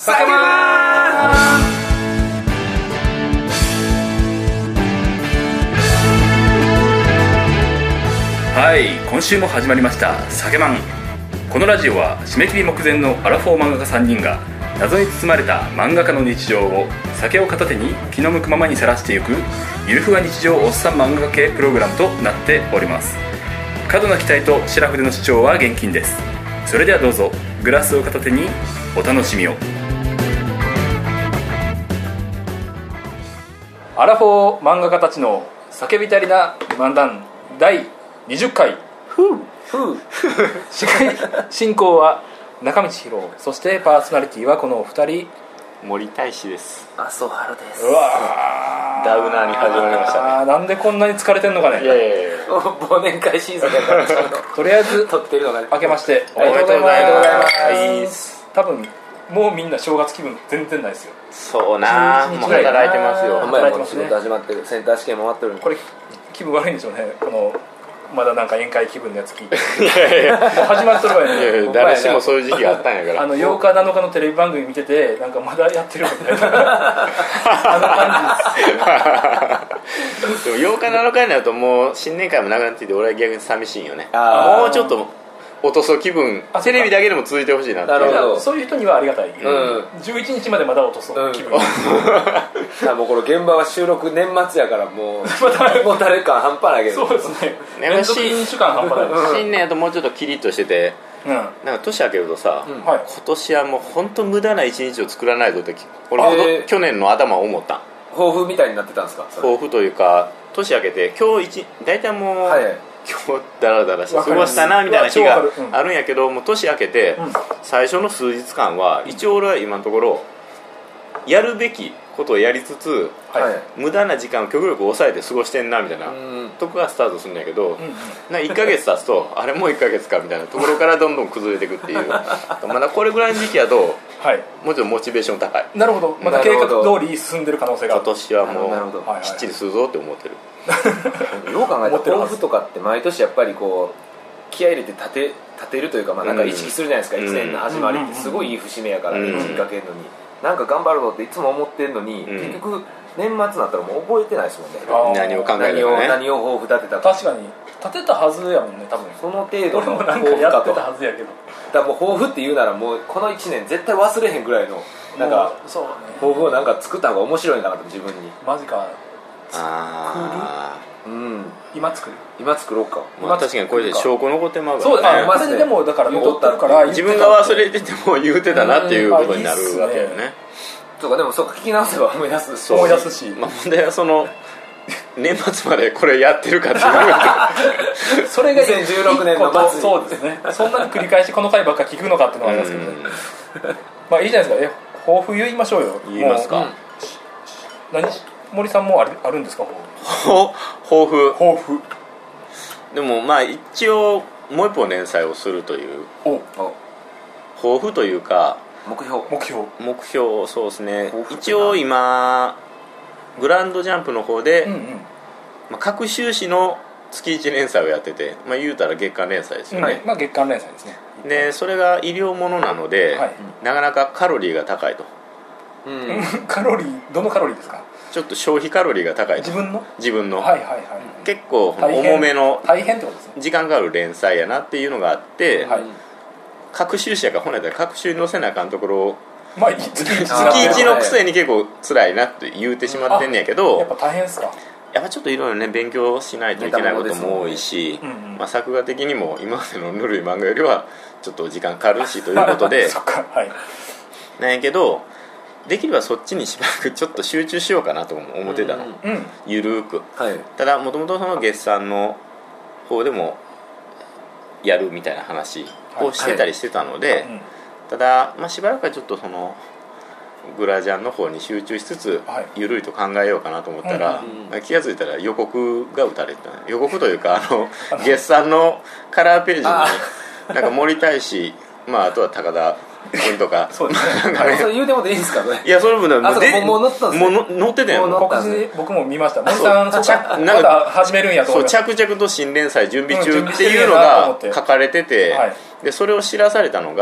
酒まーん。はい、今週も始まりました酒まん。このラジオは締め切り目前のアラフォー漫画家3人が謎に包まれた漫画家の日常を酒を片手に気の向くままにさらしていくゆるふわ日常おっさん漫画家系プログラムとなっております。過度な期待と白筆の主張は厳禁です。それではどうぞグラスを片手にお楽しみを。アラフォー漫画家たちの叫びたりな漫談第20回。司会進行は中道博、そしてパーソナリティはこのお二人。 森大志です。 麻生春です。 うわダウナーに始まりましたね。 なんでこんなに疲れてんのかね。 いや忘年会シーズンだからとりあえず撮ってるのが明けましておめでとうございます。多分もうみんな正月気分全然ないですよ。 そうな、もう働いてますよ。 お前も仕事始まってる、センター試験も終わってる。 これ気分悪いんでしょうね、このまだなんか宴会気分のやつ聞いて始まっとるわよね。 誰しもそういう時期があったんやから 8日7日のテレビ番組見ててなんかまだやってるみたいなあの感じですよ。 でも8日7日になるともう新年会もなくなっていて、俺は逆に寂しいよね。もうちょっと落とす気分、テレビだけでも続いてほしいなって。 なるほど。 そういう人にはありがたい、11日までまだ落とす気分、 もうこの現場は収録年末やからもう誰か半端ないけど。 そうですね、連続飲酒感半端ないです。 新年やともうちょっとキリッとしてて、なんか年明けるとさ、今年はもう本当無駄な一日を作らないとって俺去年の頭思った。 抱負みたいになってたんですか。 抱負というか、年明けて今日大体もう、今日ダラダラして過ごしたなみたいな日があるんやけど、もう年明けて最初の数日間は一応俺は今のところやるべきことをやりつつ、無駄な時間を極力抑えて過ごしてんなみたいなとこがスタートするんやけど、1ヶ月経つとあれもう1ヶ月かみたいなところからどんどん崩れていくっていうまだこれぐらいの時期やともうちょっとモチベーション高い。 なるほど、まだ計画通り進んでる可能性がある。 今年はもうきっちりするぞって思ってる。 よう考えたら抱負とかって毎年やっぱりこう気合い入れて立てるというか、なんか意識するじゃないですか。1年の始まりってすごいいい節目やからね、気にかけるのになんか頑張るぞっていつも思ってるのに、結局年末になったらもう覚えてないですもんね。 何を考えるかね、 何を抱負立てたか。 確かに立てたはずやもんね、多分その程度のなんかやってたはずやけど、 だからもう抱負って言うならもうこの1年絶対忘れへんぐらいのなんかそうね、 抱負をなんか作った方が面白いなと自分に。 マジか。今作ろうか。 確かにこれで証拠残ってまうからね。そうマジでもだから残ってるから自分が忘れてても言うてたなっていうことになるわけよね。 そうか、でもそうか、聞き直せば思い出すし、 問題はその年末までこれやってるかっていうそれが2016年の末。 そうですね、そんなに繰り返しこの回ばっか聞くのかっていうのはありますけどね。まあいいじゃないですか。抱負言いましょうよ。 言いますか。 森さんもあるんですか、 抱負。 抱負でもまあ一応もう一本連載をするという抱負というか目標。 そうですね。一応今グランドジャンプの方で、各週誌の月1連載をやってて、言うたら月間連載ですよね。 月間連載ですね。 でそれが医療ものなので、なかなかカロリーが高いと。 カロリー、どのカロリーですか。 ちょっと消費カロリーが高い。自分の、結構重めの大変ってことですね。 時間がある連載やなっていうのがあって、各週誌やから本来だったら各週に載せなあかんところを月1のくせに結構辛いなって言うてしまってんねやけど、 やっぱ大変ですか。 やっぱちょっといろいろね勉強しないといけないことも多いし、作画的にも今までのぬるい漫画よりはちょっと時間かかるしということでなんやけど、できればそっちにしばらくちょっと集中しようかなと思ってたの、ゆるーく、ただもともとその月産の方でもやるみたいな話をしてたりしてたので、ただ、しばらくはちょっとそのグラジャンの方に集中しつつ、ゆるいと考えようかなと思ったら、気が付いたら予告が打たれてた。予告というか月産のカラーページになんか森大使、あとは高田君とかそうですね。それ言うてもいいんですかね。 いや、それもね、 もう載ってたんですね。 もう載ってたよ。 僕も見ました。森さんまだ始めるんやと思います。 着々と新連載準備中っていうのが書かれてて、でそれを知らされたのが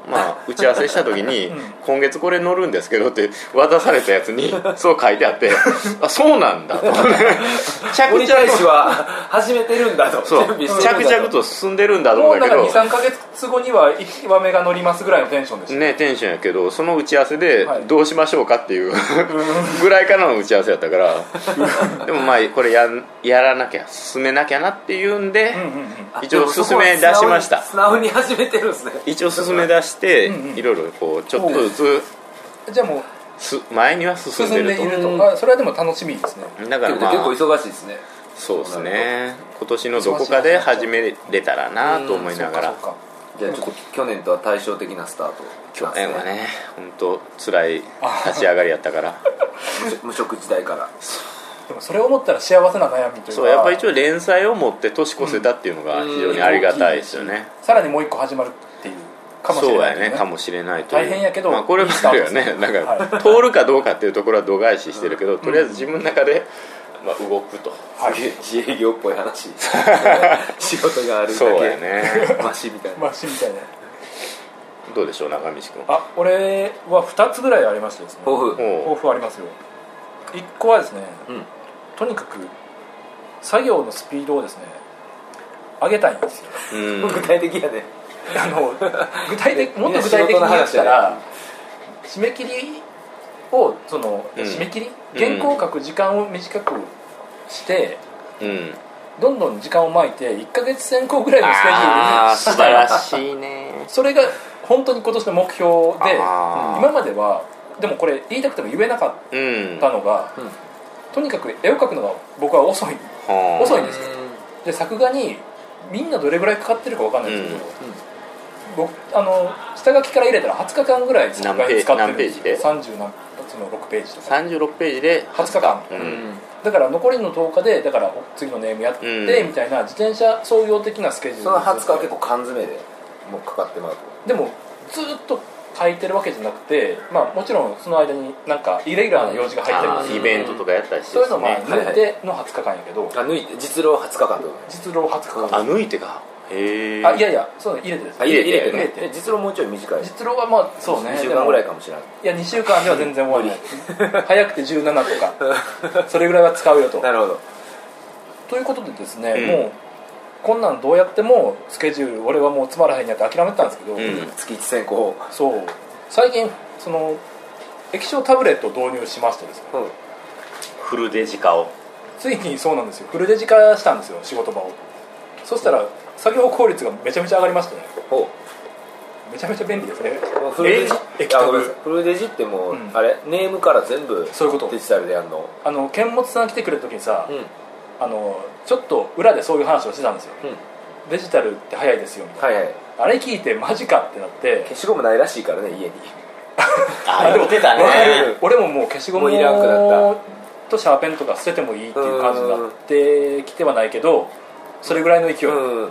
打ち合わせした時に今月これ乗るんですけどって渡されたやつにそう書いてあってあそうなんだと折り返しは始めてるんだとそう着々と進んでるんだと思うんだけどもうなんか 2,3 ヶ月後には1話目が乗りますぐらいのテンションですねテンションやけどその打ち合わせでどうしましょうかっていうぐらいからの打ち合わせやったからでもこれやらなきゃ進めなきゃなっていうんで一応進め出しました素直に始めてるんですね一応進め出していろいろこうちょっとずつじゃあもう前には進んでるとそれはでも楽しみですねだから結構忙しいですねそうですね今年のどこかで始めれたらなと思いながらじゃあちょっと去年とは対照的なスタート去年はね本当辛い立ち上がりやったから無職時代からでもそれを思ったら幸せな悩みというかそうやっぱり一応連載を持って年越せたっていうのが非常にありがたいですよねさらにもう一個始まるっていうかもしれない、 そうやねかもしれないと大変やけどこればかりはねなんか通るかどうかっていうところは度外視してるけどとりあえず自分の中で動くと自営業っぽい話仕事があるだけそうやねマシみたいなどうでしょう中道君俺は2つぐらいありましてですね抱負ありますよ1個はですね、とにかく作業のスピードをですね上げたいんですよ具体的やねもっと具体的に言ったら締め切りを締め切り原稿を書く時間を短くしてどんどん時間を巻いて1ヶ月先行ぐらいのスケジュールに素晴らしいねそれが本当に今年の目標で今まではでもこれ言いたくても言えなかったのが、とにかく絵を描くのが僕は遅いんですよで作画にみんなどれぐらいかかってるか分かんないですけど、僕下書きから入れたら20日間ぐらい作画に使ってるんですよ36ページとか 36ページで 20日間、だから残りの10日でだから次のネームやってみたいな自転車操業的なスケジュールその20日は結構缶詰でもうかかってもらうとでもずっと書いてるわけじゃなくて、もちろんその間になんかイレギュラーな用事が入ってるんですイベントとかやったりして、 そういうのも抜いての20日間やけど、 抜いて実労20日間ってこと実労20日間抜いてかへえいやそう入れてです入れて実労もうちょい短い実労はそうね 2週間ぐらいかもしれないいや2週間では全然終わらない早くて17とかそれぐらいは使うよとなるほどということでですね、もうこんなんどうやってもスケジュール俺はもうつまらへんやって諦めてたんですけど、 月1先行そう最近液晶タブレットを導入しましてですね、 フルデジ化をついにそうなんですよフルデジ化したんですよ仕事場をそしたら作業効率がめちゃめちゃ上がりましてねめちゃめちゃ便利ですねフルデジってもう、あれネームから全部そういうことデジタルでやるの剣持さん来てくれる時にさ、ちょっと裏でそういう話をしてたんですよ、デジタルって早いですよみたいな、あれ聞いてマジかってなって消しゴムないらしいからね家に言ってたね俺ももう消しゴムいらんくなったとシャーペンとか捨ててもいいっていう感じになってきてはないけどそれぐらいの勢い、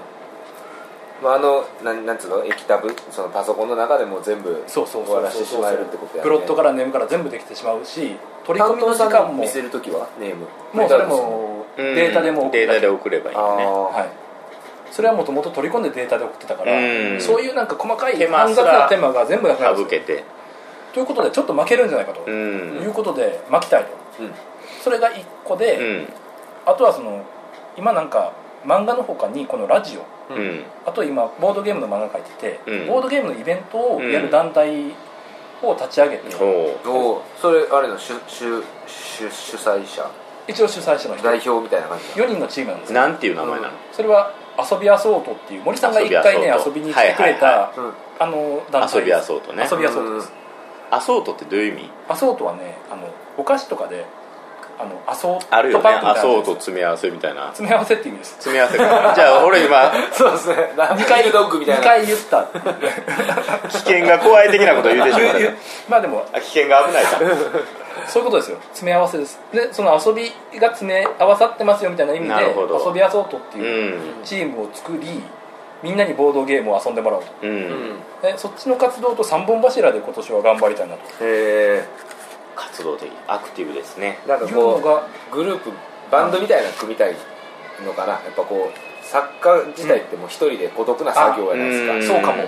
なんつうの液タブそのパソコンの中でも全部終わらせてしまえるってことやねプロットからネームから全部できてしまうし取り込みの時間も見せるときはネームもうそれもデータでもデータで送ればいいよねそれはもともと取り込んでデータで送ってたから、そういうなんか細かい複雑な手間が全部なくなるんですよということでちょっと負けるんじゃないかということで巻きたいと、それが1個で、あとは今なんか漫画の他にこのラジオ、あと今ボードゲームの漫画描いてて、ボードゲームのイベントをやる団体を立ち上げて、 それあれの主催者一応主催者の人代表みたいな感じ 4人のチームなんですよ。 なんていう名前なの？ それは遊びアソートっていう森さんが1回ね遊びに来てくれた団体遊びアソートね。 遊びアソートです。 アソートってどういう意味？ アソートはねお菓子とかでアソートあるよね、 パンみたいなアソート詰め合わせみたいな。 詰め合わせって意味です。 詰め合わせか。じゃあ俺今そうですね、 2回ドッグみたいな 2回言った危険が怖い的なことを言うでしょう。 まあでも危険が危ないかそういうことですよ。詰め合わせです。でその遊びが詰め合わさってますよみたいな意味で遊びアソートっていうチームを作り、みんなにボードゲームを遊んでもらおうと、でそっちの活動と3本柱で今年は頑張りたいなと。 活動的アクティブですね。 なんかこうグループバンドみたいなの組みたいのかな。やっぱこう作家自体ってもう一人で孤独な作業やないですか。 そうかも。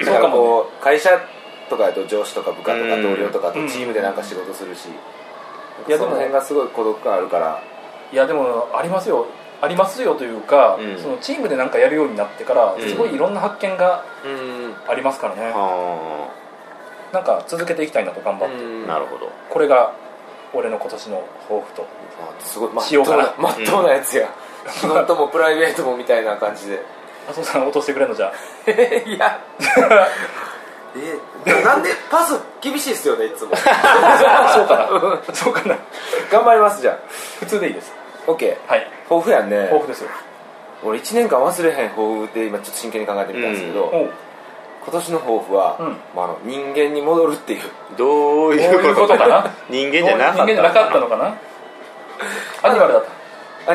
だからこう会社とかだと上司とか部下とか同僚とかとチームでなんか仕事するし、いやその辺がすごい孤独感あるから。 いやでもありますよというか、そのチームでなんかやるようになってからすごいいろんな発見がありますからね、なんか続けていきたいなと頑張って、 なるほど、 これが俺の今年の抱負とすごいまっとうなやつや、仕事もプライベートもみたいな感じで。 麻生さん落としてくれんのじゃいやなんでパス厳しいっすよねいつも。 そうかな頑張りますじゃあ。 普通でいいです。 OK、 はい、 抱負やんね。 抱負ですよ。 俺1年間忘れへん抱負で今ちょっと真剣に考えてみたんですけど、今年の抱負は、人間に戻るっていう。 どういうことかな。人間じゃなかったのかな。アニマルだった。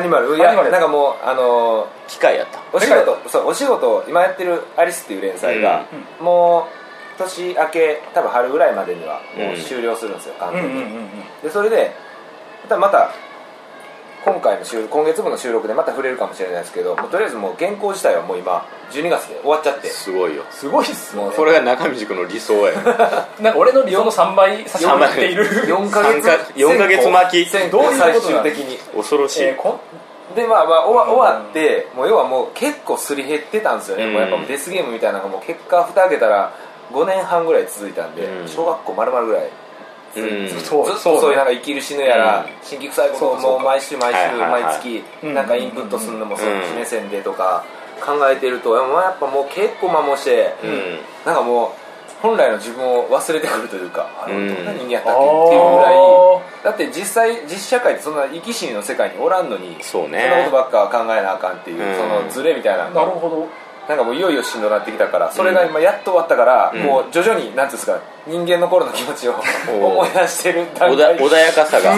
アニマル、いやなんかもう機械やった。 お仕事今やってるアリスっていう連載が、もう年明け多分春ぐらいまでにはもう終了するんですよ、完全に。でそれでまた今月分の収録でまた触れるかもしれないですけど、とりあえずもう原稿自体はもう今12月で終わっちゃって。 すごいよ、 すごいっすね。 これが中道君の理想や。 なんか俺の理想の3倍差し上げている。 4ヶ月巻き、 どういう最終的に恐ろしい。 で終わってもう要はもう結構すり減ってたんですよね、もうやっぱデスゲームみたいなのがもう結果蓋開けたら5年半ぐらい続いたんで、小学校丸々ぐらいずっとそういうなんか生きる死ぬやら新規臭いことをもう毎週毎月なんかインプットするのもそっち目線でとか考えてると、やっぱもう結構摩耗して、なんかもう本来の自分を忘れてくるというか、どんな人間やったっけっていうぐらい。だって実社会ってそんな生き死にの世界におらんのに、そんなことばっか考えなあかんっていう、そのズレみたいな。 なるほど。 なんかもういよいよしんどなってきたから、それが今やっと終わったから、もう徐々になんていうんですか、人間の頃の気持ちを思い出してる段階。 穏やかさが。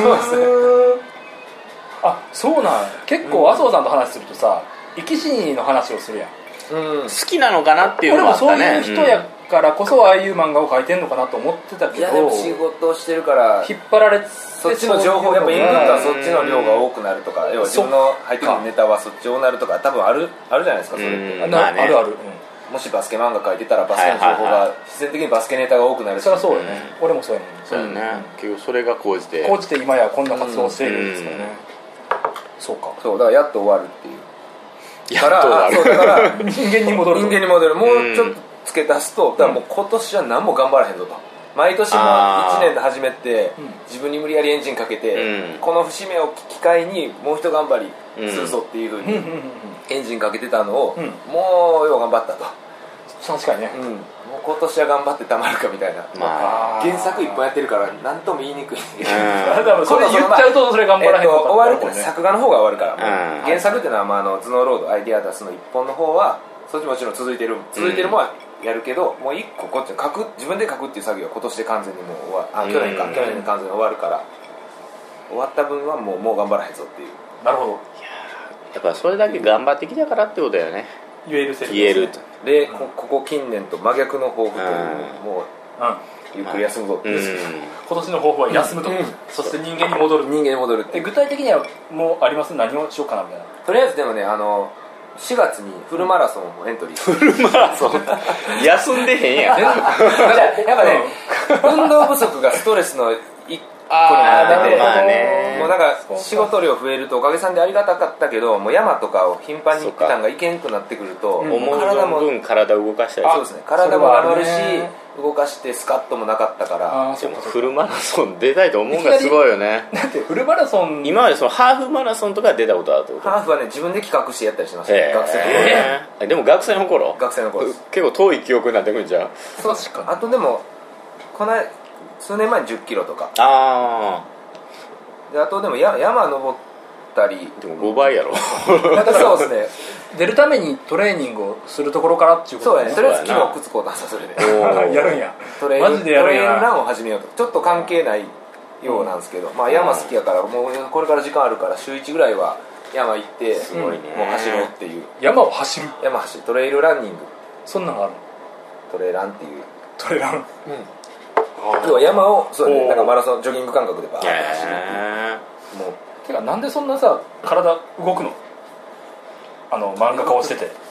あ、そうなん。結構麻生さんと話するとさ、生き死にの話をするやん。 好きなのかなっていうのもあったね。 俺もそういう人やからこそああいう漫画を描いてんのかなと思ってたけど、いやでも仕事をしてるから引っ張られて、 そっちの情報、やっぱインプットはそっちの量が多くなるとか、要は自分の入ってくるネタはそっちをなるとか多分あるじゃないですか、それって。 あるある。 もしバスケ漫画描いてたらバスケの情報が自然的にバスケネタが多くなるし。 そりゃそうよね。俺もそうやもん。 そうやね。結局それが高じて今やこんな活動をしているんですからね。そうか。 そうだからやっと終わるっていう。 だから人間に戻る。 もうちょっと付け足すと、だからもう今年は何も頑張らへんぞと。毎年も1年で始めて、自分に無理やりエンジンかけて、この節目を機会にもう一頑張りするぞっていうふうにエンジンかけてたのを、もうよう頑張ったと。 確かにね、 もう今年は頑張ってたまるかみたいな。原作1本やってるから何とも言いにくい。 それ言っちゃうとそれ頑張らへんのか終わるって作画の方が終わるから、原作っていうのは頭脳ロードアイディア出すの1本の方はそっちもちろん続いてるもはやるけど、もう1個こっち自分で書くっていう作業は今年で完全にもう去年で完全に終わるから、終わった分はもう頑張らへんぞっていう。 なるほど。 やっぱそれだけ頑張ってきたからってことだよね。 言えるとで、ここ近年と真逆の抱負という、もうゆっくり休むぞっていう、 今年の抱負は休むと、そして人間に戻るって具体的にはもうあります？何をしようかなみたいな。 とりあえずでもね、4月にフルマラソンをエントリーして、 フルマラソン休んでへんやん。 やっぱね、運動不足がストレスの一個になってて、もうなんか仕事量増えるとおかげさんでありがたかったけど、もう山とかを頻繁に行ってたんがいけんくなってくると、 体も体動かしたり、 そうですね、体もなるし動かしてスカッともなかったから。 でもフルマラソン出たいと思うがすごいよね。 だってフルマラソン今までそのハーフマラソンとか出たことあるってこと？ ハーフはね、自分で企画してやったりしました、学生の頃。でも学生の頃です結構遠い記憶になってくるんじゃん。 確かに。あとでも数年前に10キロとか、 あとでも山登ったり。 でも5倍やろ。 そうですね。 出るためにトレーニングをするところからっていうこと。 そうやね。とりあえず昨日靴買うたんですよ、それで。 やるんや。 マジでやるんや。トレイルランを始めようと。ちょっと関係ないようなんですけど、山好きやからもうこれから時間あるから週1ぐらいは山行ってすごいね、 もう走ろうっていう。 山を走るトレイルランニング。 そんなのある？ トレランっていう。 トレラン。 要は山をそうね、なんかマラソンジョギング感覚でバーッと走るっていう。もうてかなんでそんなさ体動くの？漫画家をしてて。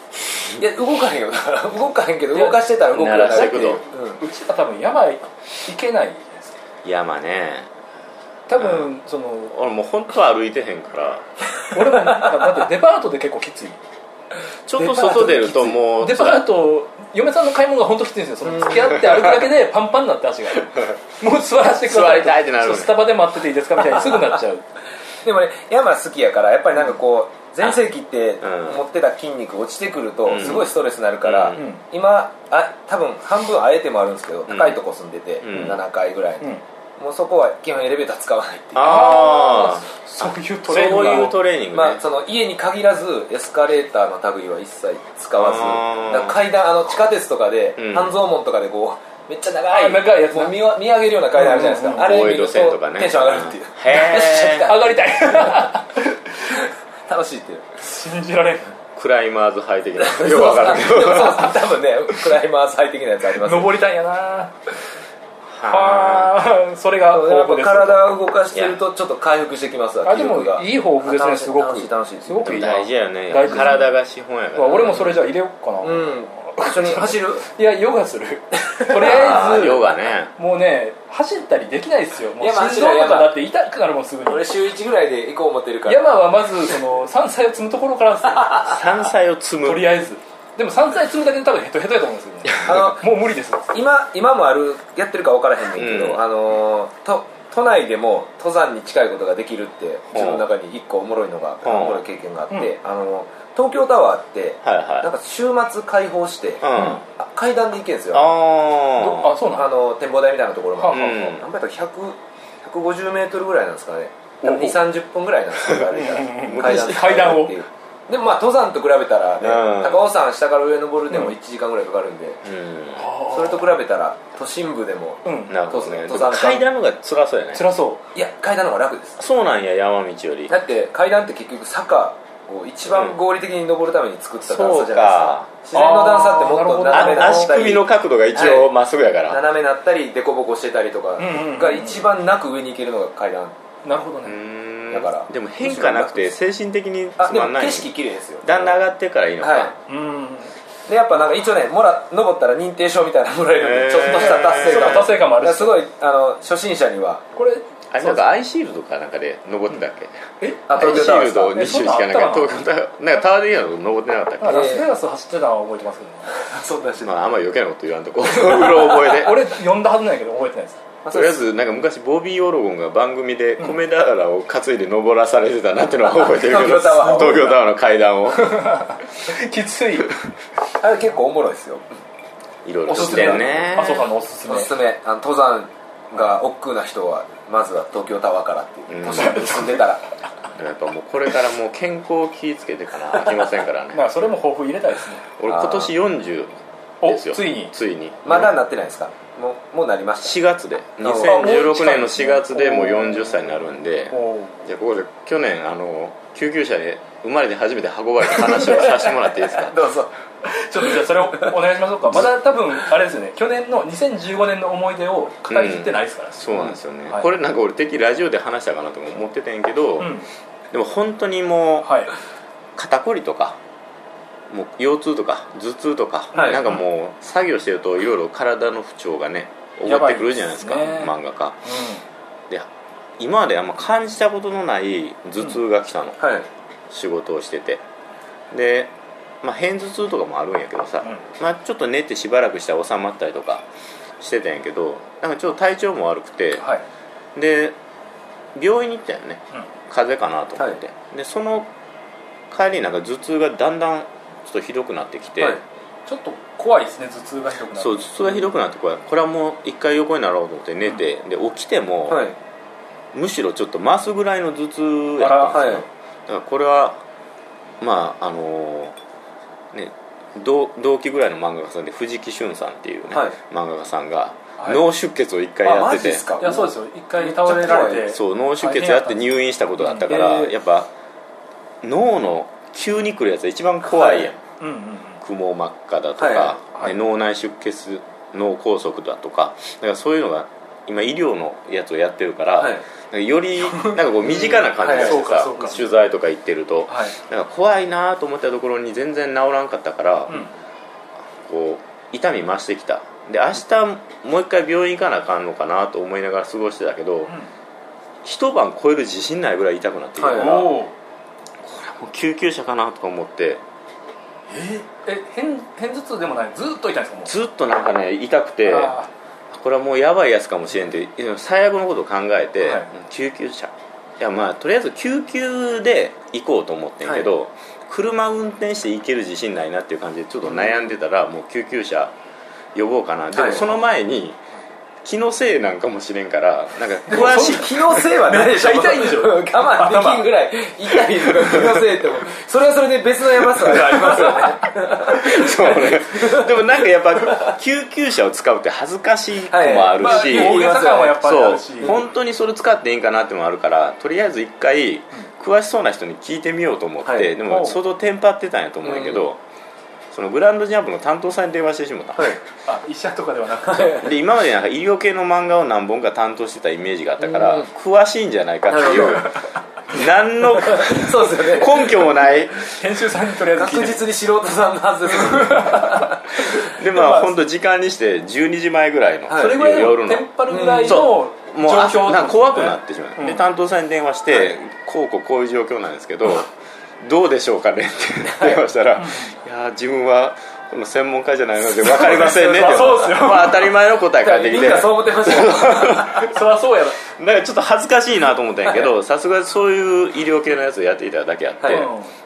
いや動かへんよだから動かへんけど動かしてたら動くようになるっていう、 うちは多分山行けないです山ね多分その俺もう本当は歩いてへんから俺もだってデパートで結構きついちょっと外出るともうデパート嫁さんの買い物が本当きついんですよその付き合って歩くだけでパンパンになって足がもう座らせてください座りたいってなるスタバで待ってていいですかみたいにすぐなっちゃうでもね山好きやからやっぱりなんかこう全盛期って持ってた筋肉落ちてくるとすごいストレスになるから、今多分半分あえてもあるんですけど高いとこ住んでて、7階ぐらいの、もうそこは基本エレベーター使わないっていうああそういうトレーニングまあ、その家に限らずエスカレーターの類は一切使わずだから階段地下鉄とかで、半蔵門とかでこうめっちゃ長いやつもう見上げるような階段あるじゃないですか、あれ見るとテンション上がるっていう、 上がりたい楽しいっていう信じられんクライマーズハイ的なよくわからんけど多分ねクライマーズハイ的なやつあります登りたいんやなはそれがやっぱ体を動かしてるとちょっと回復してきますわ。 でもいい抱負ですねすごく楽しいすごくいい大事やよね体が資本やから俺もそれじゃあ入れようかな一緒に走るいやヨガするとりあえずヨガねもうね走ったりできないですよもう心臓とかだって痛くなるもんすぐに俺週1ぐらいで行こう思ってるから山はまずその山菜を積むところからですよ山菜を積むとりあえずでも山菜積むだけで多分ヘトヘトやと思うんですけど、もう無理です今もやってるか分からへんねんけど、都内でも登山に近いことができるって自分の中に一個おもろいのがおもろい経験があって、東京タワーってなんか週末開放して階段で行けるんですよ。 そうなの展望台みたいなところまで何倍だったら150メートルぐらいなんですかね、2,30分ぐらいなんですよ階段をでもまあ登山と比べたらね、高尾山下から上登るでも1時間ぐらいかかるんで、それと比べたら都心部でも登山階段の方が辛そうやね。 辛そう。 いや階段の方が楽です。 そうなんや。山道よりだって階段って結局坂を一番合理的に登るために作った段差じゃないですか。自然の段差ってもっと斜めな足首の角度が一応まっすぐやから、 斜めなったり凸凹してたりとかが一番なく上に行けるのが階段。 なるほどね。 だからでも変化なくて精神的につまんない。 景色綺麗ですよ。 だんだん上がってからいいのか。 でやっぱなんか一応ね登ったら認定証みたいなのもらえるんで、ちょっとした達成感もあるし、すごい初心者にはこれなんかアイシールドかなんかで登ってたっけ？ アイシールド西しかなんか東京なんかタワーでいいの登ってなかったっけ？ ラスベガス走ってたのは覚えてますけどね。 そうだし、 まああんまり余計なこと言わんとこ。うろ覚えで。 俺読んだはずなんやけど覚えてないです。 とりあえずなんか昔ボビー・オロゴンが番組で米俵を担いで登らされてたなっていうのは覚えてるけど、東京タワーの階段をきつい。 あれ結構おもろいですよ。 いろいろしてるね。 麻生さんのおすすめ。 登山が億劫な人はまずは東京タワーからっていう、都心に住んでたらやっぱもうこれからもう健康を気をつけてかな飽きませんからね。 まあそれも抱負入れたいですね。 俺今年40ですよ。 ついにまだなってないですか？もうなりました。 4月で2016年の4月でもう40歳になるんで、じゃあここで去年救急車で生まれて初めて運ばれた話をさせてもらっていいですか？ どうぞ。 ちょっとじゃあそれをお願いしましょうか。まだ多分あれですよね、去年の2015年の思い出を語りきってないですから、 そうなんですよね、これなんか俺敵ラジオで話したかなと思ってたんやけど、でも本当にもう、肩こりとかもう腰痛とか頭痛とか、なんかもう作業してるといろいろ体の不調がね起こってくるじゃないですか、漫画家、で今まであんま感じたことのない頭痛が来たの、仕事をしてて、でまあ片頭痛とかもあるんやけどさ、まあ、ちょっと寝てしばらくしたら収まったりとかしてたんやけど、なんかちょっと体調も悪くて、で病院に行ったよね、風邪かなと思って、でその帰りになんか頭痛がだんだんちょっとひどくなってきて、 ちょっと怖いですね、頭痛がひどくなって。 そう、頭痛がひどくなってこれはもう一回横になろうと思って寝て、で起きても、むしろちょっと増すぐらいの頭痛やったんですよ、だからこれはまあね、同期ぐらいの漫画家さんで藤木俊さんっていうね、漫画家さんが脳出血を1回やってて、 いやそうですよ、1回倒れられて、 そう脳出血やって入院したことがあったから、やっぱ脳の急に来るやつが一番怖いやん、くも膜下だとか、脳内出血脳梗塞だとか、だからそういうのが今医療のやつをやってるから、 よりなんかこう身近な感じがしてさ取材とか行ってると、なんか怖いなと思ったところに全然治らんかったから、こう痛み増してきた。で明日もう一回病院行かなあかんのかなと思いながら過ごしてたけど、一晩超える自信ないぐらい痛くなってきたから、これはもう救急車かなとか思って。 片頭痛でもない、ずっと痛いんですか？もうずっとなんかね痛くて、これはもうやばいやつかもしれんって最悪のことを考えて、救急車、いやまあとりあえず救急で行こうと思ってんけど、車運転して行ける自信ないなっていう感じでちょっと悩んでたら、もう救急車呼ぼうかな。でもその前に気のせいなんかもしれんから、なんか詳しい気のせいはないでしょ。 痛いんでしょ。 我慢できんぐらい痛いとか気のせいってもそれはそれで別の山さがありますよね。 そうね。でもなんかやっぱ救急車を使うって恥ずかしいのもあるし、 大げさ感はやっぱりあるし、 本当にそれ使っていいんかなってのもあるから、とりあえず一回詳しそうな人に聞いてみようと思って、でも相当テンパってたんやと思うんやけど、そのグランドジャンプの担当さんに電話してしまった、 医者とかではなくて、 で今までなんか医療系の漫画を何本か担当してたイメージがあったから、詳しいんじゃないかっていう何のそうですよね、 根拠もない編集さんにとりあえず聞いて、 確実に素人さんのはずですでまあ本当時間にして12時前ぐらいの、 それぐらいのテンパるぐらいのもう状況なんか怖くなってしまう、で担当さんに電話して、こういう状況なんですけど、どうでしょうかねって電話したら、いや自分はこの専門家じゃないので分かりませんねってそうですよ、 まあ、当たり前の答え返ってきて、 みんなそう思ってましたよそりゃそうやろ。 だからちょっと恥ずかしいなと思ったんやけど、さすがにそういう医療系のやつをやっていただけあって、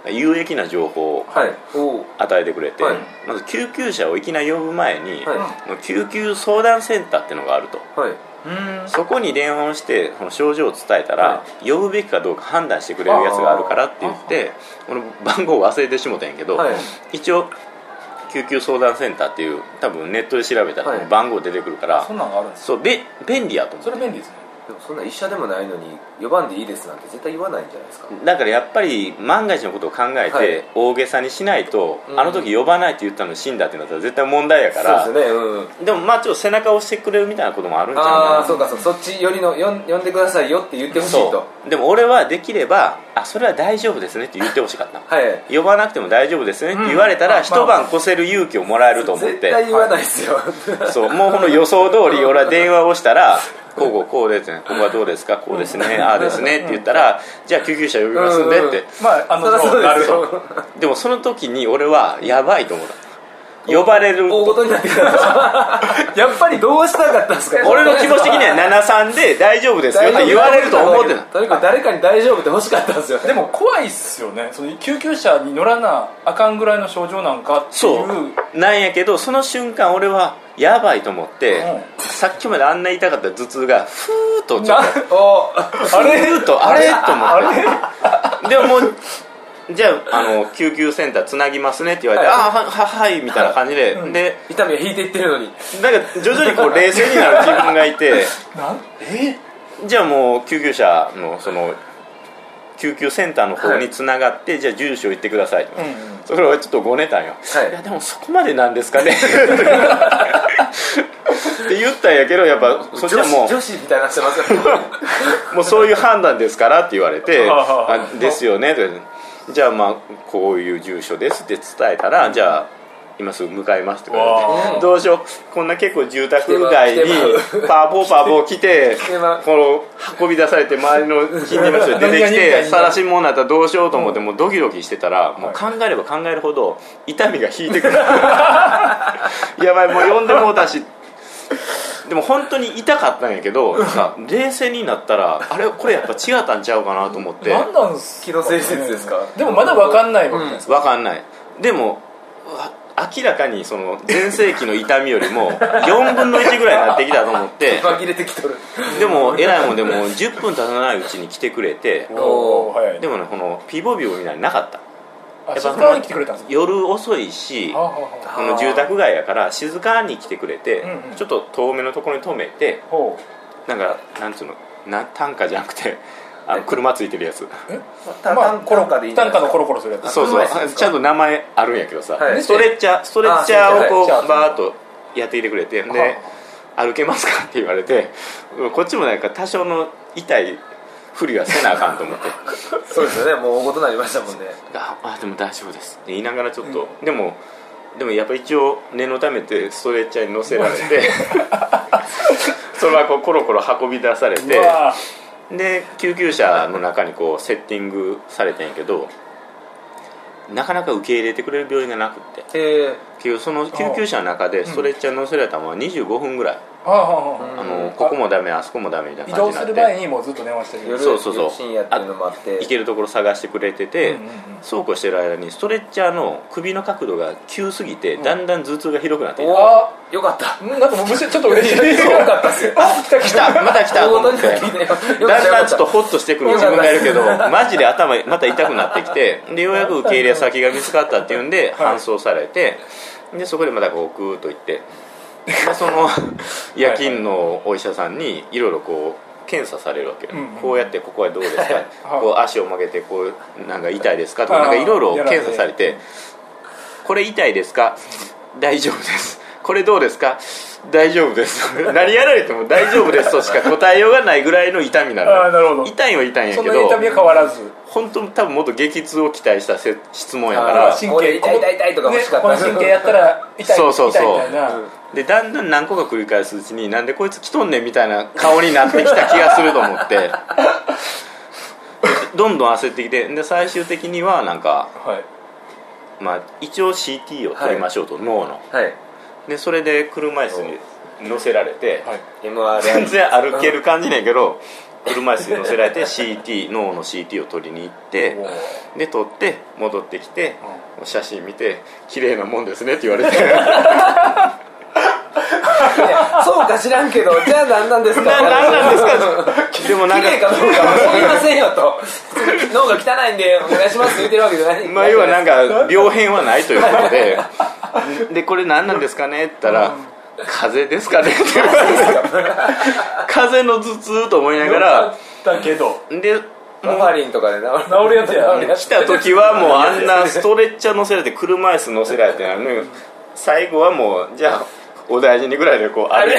有益な情報を与えてくれて、まず救急車をいきなり呼ぶ前に、救急相談センターっていうのがあると、そこに電話をしてこの症状を伝えたら、呼ぶべきかどうか判断してくれるやつがあるからって言って、この番号を忘れてしもたんやけど、一応救急相談センターっていう多分ネットで調べたら番号出てくるから、 そんなのがあるんですか？ そう便利やと思う。 それ便利ですね。 でもそんな医者でもないのに呼ばんでいいですなんて絶対言わないんじゃないですか。 だからやっぱり万が一のことを考えて大げさにしないと、あの時呼ばないって言ったのに死んだってなったら絶対問題やから。 そうですね、 でもまあちょっと背中を押してくれるみたいなこともあるんじゃないかな。 ああそうか、そっちよりの呼んでくださいよって言ってほしいと。 でも俺はできればそれは大丈夫ですねって言ってほしかった、呼ばなくても大丈夫ですねって言われたら、一晩越せる勇気をもらえると思って。 絶対言わないですよ、 そうもうこの予想通り俺は電話をしたらこうですね、ここはどうですか、こうですね、ああですねって言ったら、じゃあ救急車呼びますんでって、 そうですよ。 でもその時に俺はやばいと思った。呼ばれる大事になってくるやっぱりどうしたかったんですか。 俺の気持ち的には73で大丈夫ですよって言われると思ってた。 とにかく誰かに大丈夫って欲しかったんですよ。 でも怖いっすよね、その救急車に乗らなあかんぐらいの症状なんかっていう。 そうなんやけど、その瞬間俺はやばいと思って、さっきまであんな痛かった頭痛がふーっとちょっとあれと思ってでももうじゃあ、救急センターつなぎますねって言われて、はいみたいな感じで、で痛みが引いていってるのに、 なんか徐々にこう冷静になる自分がいてじゃあもう救急車のその救急センターの方につながって、じゃあ住所言ってくださいと、それをちょっとごねたんよ、いやでもそこまでなんですかねって言ったんやけど、やっぱそっちはもう女子みたいなしてますよもうそういう判断ですからって言われてですよねって、じゃあまあこういう住所ですって伝えたら、じゃあ今すぐ向かいますって言われて、どうしよう、こんな結構住宅街にパーボー来てこの運び出されて、周りの近隣の人出てきて晒し者になったらどうしようと思って、もうドキドキしてたら、もう考えれば考えるほど痛みが引いてくるやばい、もう呼んでもうたし。でも本当に痛かったんやけど、冷静になったらこれやっぱ違ったんちゃうかなと思って。 何なんすか、 気のせい説ですか。 でもまだ分かんないわけじゃないですか。 分かんない。でも明らかにその前世紀の痛みよりも4分の1ぐらいになってきたと思って紛れてきとる。 でも偉いもんでも10分経たないうちに来てくれて、でもねこのピボビボみたいになかった。 やっぱ静かに来てくれたんですか。 夜遅いし、この住宅街やから静かに来てくれて、ちょっと遠めのところに止めて、なんかなんつうの、担架じゃなくて車ついてるやつ、 単価のコロコロするやつ。 そうちゃんと名前あるんやけどさ、ストレッチャーをこうバーッとやってきてくれて、で歩けますかって言われて、こっちもなんか多少の痛いふりはせなあかんと思ってそうですよね、もう大事になりましたもんね。 でも大丈夫ですって言いながらちょっと、でもやっぱ一応念のためてストレッチャーに乗せられてそれはこうコロコロ運び出されて、で救急車の中にこうセッティングされてんやけど、なかなか受け入れてくれる病院がなくって、結局その救急車の中でストレッチャーに乗せられたのは25分ぐらい、ここもダメあそこもダメみたいな感じになって、 移動する前にもうずっと電話してる。 そう深夜っていうのもあって、 行けるところ探してくれてて、そうこうしてる間にストレッチャーの首の角度が急すぎて、だんだん頭痛がひどくなっていた。 よかった。 なんかもうむしろちょっと嬉しい。 よかったっすよ。 来たまた来たと思って、だんだんちょっとホッとしてくる自分がいるけど、マジで頭また痛くなってきて、でようやく受け入れ先が見つかったっていうんで搬送されて、でそこでまたこうグーッと行って、でその夜勤のお医者さんにいろいろこう検査されるわけよ、こうやってここはどうですか、こう足を曲げてこうなんか痛いですかとか、なんかいろいろ検査されて、これ痛いですか、大丈夫です、これどうですか、大丈夫です何やられても大丈夫ですとしか答えようがないぐらいの痛みなの。痛いは痛いんやけど、 その痛みは変わらず、 本当多分もっと激痛を期待した質問やから、 神経痛いとか欲しかった、 この神経やったら痛いそうみたいな。 でだんだん何個か繰り返すうちに、なんでこいつ来とんねんみたいな顔になってきた気がすると思ってどんどん焦ってきて、で最終的にはなんか、まあ、一応 CT を取りましょうと、脳の、でそれで車椅子に乗せられて、全然歩ける感じなんやけど、車椅子に乗せられて脳の CT を取りに行って、で取って戻ってきて、写真見て綺麗なもんですねって言われてそうか知らんけど、じゃあ何なんですか何なんですかでもなんか綺麗かどうかは知りませんよと脳が汚いんでお願いしますって言ってるわけじゃない、 まあ要はなんか病変はないということででこれ何なんですかねって言ったら、風邪ですかねって言われて風邪の頭痛と思いながら、 だけどでモファリンとかで治るやつや来た時はもうあんなストレッチャー乗せられて車椅子乗せられて、最後はもうじゃあお大事にぐらいでこう歩いて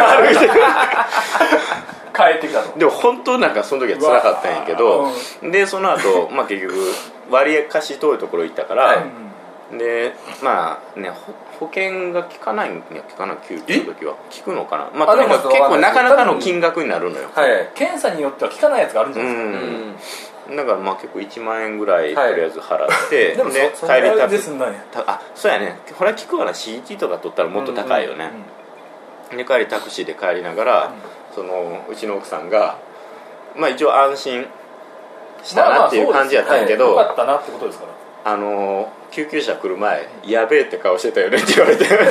帰ってきたと。 でも本当なんかその時は辛かったんやけど、でその後、まあ結局割かし遠いところ行ったから、でまあね保険が効かないんや、効かない救急の時は効くのかな、まあとにかく結構なかなかの金額になるのよ、 検査によっては効かないやつがあるんじゃないですか。 だからまあ結構1万円ぐらいとりあえず払って、 でも帰りたくそうやね、これは聞くわな、 CT とか取ったらもっと高いよね、で帰りタクシーで帰りながら、うちの奥さんがまあ一応安心したなっていう感じやったんやけど、 よかったなってことですから、 救急車来る前、やべえって顔してたよねって言われてバレと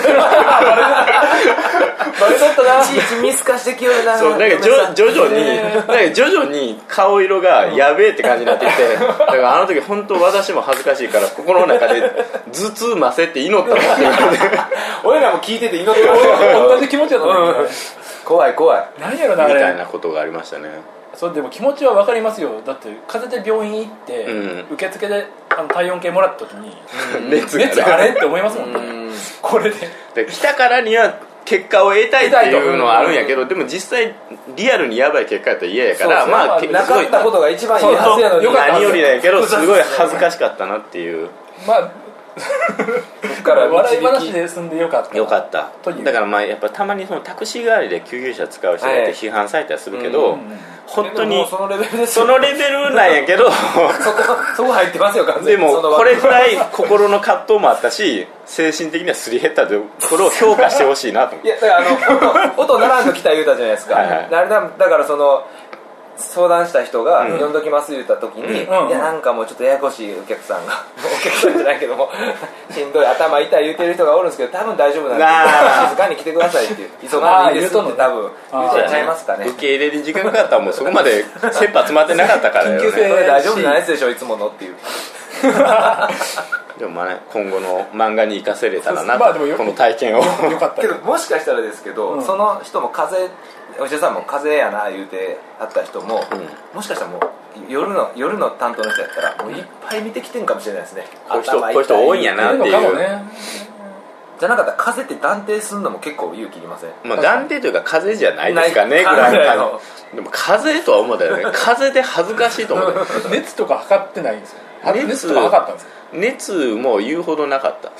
ったな、いちいちミス化してきよるな。 そうなんか徐々に顔色がやべえって感じになってきて、だからあの時本当私も恥ずかしいから心の中で頭痛ませって祈ったのって言われて俺らも聞いてて祈ってましたよ同じ気持ちだったね、 怖い何やろな、 みたいなことがありましたね。 それでも気持ちは分かりますよ。だって風邪で病院行って、受付で体温計もらった時に、熱あれって思いますもんねこれで来たからには結果を得たいっていうのはあるんやけど、でも実際リアルにやばい結果やったら嫌やから、まあなかったことが一番いいはずやのに、 何よりだけどすごい恥ずかしかったなっていう、 まあ笑い話で済んでよかっただからまあやっぱたまにそのタクシー代わりで救急車使う人がいて批判されたりするけど、本当にそのレベルなんやけどそこ入ってますよ完全に。 でもこれぐらい心の葛藤もあったし、精神的にはすり減ったところを評価してほしいなと思って。 いやだから音ならんと来た言うたじゃないですか、だから相談した人が呼んどきます言った時に、いやなんかもうちょっとややこしいお客さんがお客さんじゃないけどもしんどい頭痛い言うてる人がおるんですけど、多分大丈夫なんで静かに来てくださいっていう、急がんでいいですって多分言うてちゃいますかね。 受け入れに時間かかったらもうそこまで切羽詰まってなかったからよね。 それ大丈夫なやつでしょいつものっていうでもまあね、今後の漫画に生かせれたらなと、この体験をけどもしかしたらですけど、その人もお医者さんも風邪やな言うてあった人も、もしかしたらもう夜の担当の人やったらもういっぱい見てきてんかもしれないですね。 こういう人多いんやなっていう。 じゃなかったら風って断定するのも結構勇気いりません？ まあ、断定というか風じゃないですかねぐらいのでも風とは思ったよね風で恥ずかしいと思って熱とか測ってないんですよ。熱とか測ったんですか？ 熱も言うほどなかった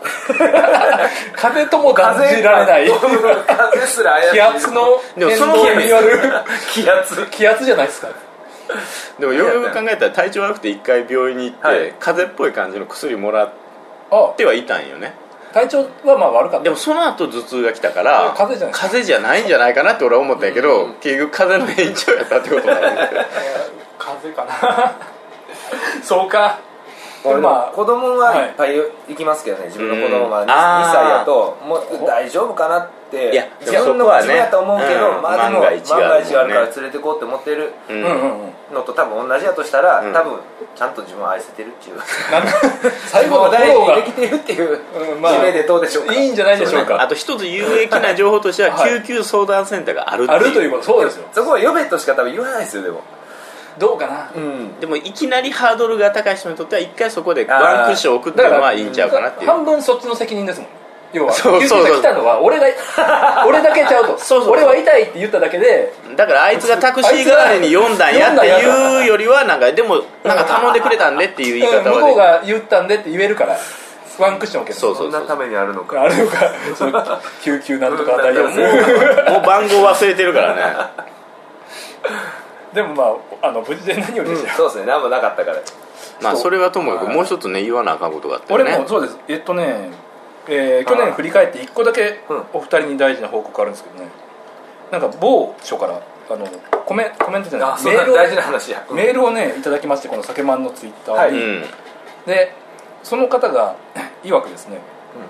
風とも感じられない風すら怪しい気圧の変動による気圧じゃないですか。 でもよくよく考えたら体調悪くて一回病院に行って、はい、風邪っぽい感じの薬もらってはいたんよね。 体調はまあ悪かった。 でもその後頭痛が来たから風邪じゃないんじゃないかなって俺は思ったんやけど、結局風邪の延長やったってことなんで風邪かなそうか。 まあ、子供はいっぱい行きますけどね、自分の子供が 2歳やともう大丈夫かなって自分やと思うけど、まあでも万が一があるから連れてこうって思ってるのと多分同じやとしたら、多分ちゃんと自分を愛せてるっていう最後の大事にできてるっていう締めでどうでしょうか。 いいんじゃないでしょうか。 あと一つ有益な情報としては救急相談センターがあるっていう、 あるということ。そうですよ。 そこは呼べとしか多分言わないですよ。でもどうかな、 でもいきなりハードルが高い人にとっては一回そこでワンクッション置くっていうのはいいんちゃうかなっていう。 半分そっちの責任ですもん。要は救急車来たのは俺だけちゃうと俺は痛いって言っただけで、 だからあいつがタクシー代わりに読んだんやっていうよりはなんかでもなんか頼んでくれたんでっていう言い方は向こうが言ったんでって言えるからワンクッション置ける。 そんなためにあるのかその救急なんとか大丈夫もう番号忘れてるからねでもまあ無事で何よりですよ、 そうですね。何もなかったから。 まあそれはともかくもう一つね言わなあかんことがあってね。 俺もそうです。去年振り返って1個だけお二人に大事な報告あるんですけどね、なんか某所からコメントじゃないメールを大事な話や、 メールをねいただきまして、この酒マンのツイッターに、でその方が曰くですね、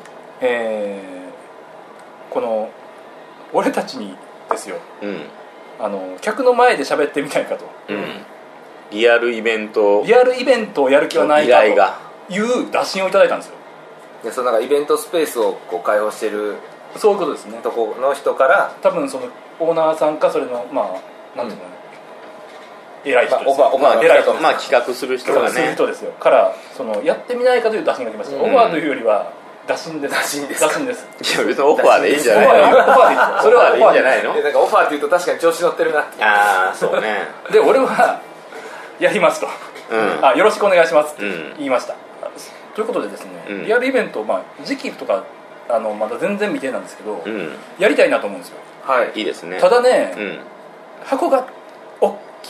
この俺たちにですよ、客の前で喋ってみたいかと、 リアルイベントをやる気はないかという打診をいただいたんですよ。 でそのなんかイベントスペースをこう開放してる、 そういうことですね。 とこの人から多分そのオーナーさんかそれのまあなんていうの、偉い人ですよ、 偉い人、まあ企画する人がね、 そういう人ですよからそのやってみないかという打診が来ました。オファーというよりは打診です。 打診です。 いや別にオファーでいいんじゃないの。 オファーでいいですよ。それはいいんじゃないの。 なんかオファーって言うと確かに調子乗ってるなって。 ああそうね。 で俺はやりますと、よろしくお願いしますって言いました。ということでですね、リアルイベント、時期とかまだ全然未定なんですけど、やりたいなと思うんですよ。 はい、 いいですね。 ただね、箱が大きい。